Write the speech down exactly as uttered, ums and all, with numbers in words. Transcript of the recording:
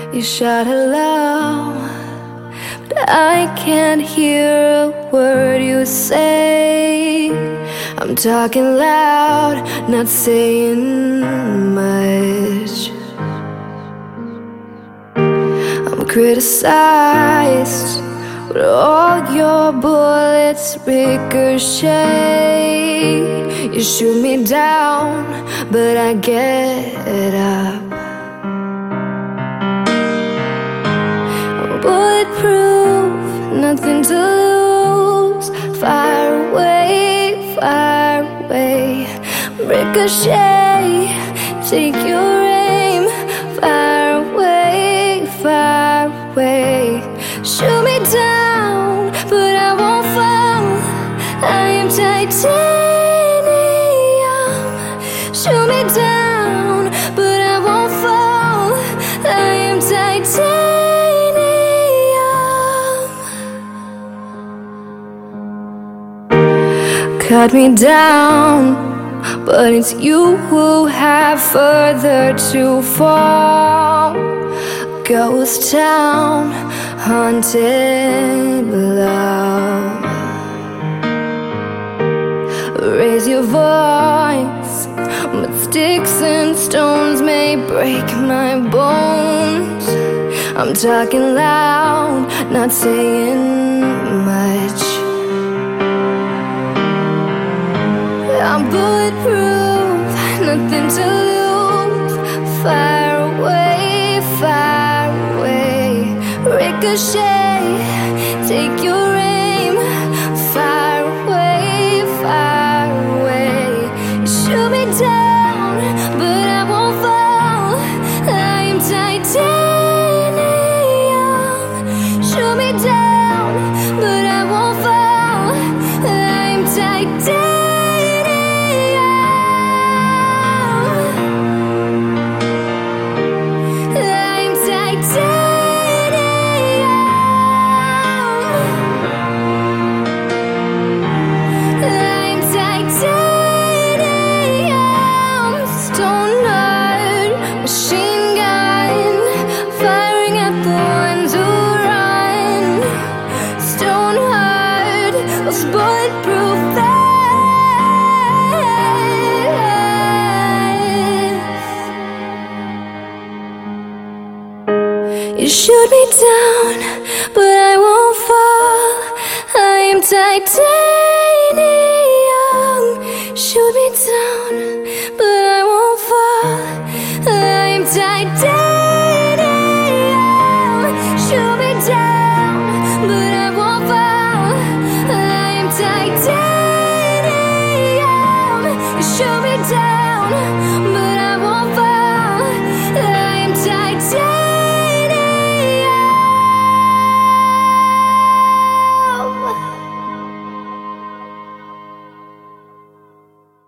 You shout hello, but I can't hear a word you say. I'm talking loud, not saying much. I'm criticized, but all your bullets ricochet. You shoot me down, but I get up. I'm bulletproof, nothing to lose. Fire away, fire away. Ricochet, take your aim. Fire away, fire away. Shoot me down, but I won't fall. I am titanium. Shoot me down, but I won't fall. I am titanium. Cut me down, but it's you who have further to fall. Ghost town, haunted love. Raise your voice, but sticks and stones may break my bones. I'm talking loud, not saying much. I'm bulletproof, nothing to lose. Fire away, fire away. Ricochet, take your aim. Fire away, fire away. You shoot me down, but I won't fall. I am titanium. Shoot me down, but I won't fall. I am titanium. Bulletproof vest. You shoot me down, but I won't fall. I am titanium. Shoot me down.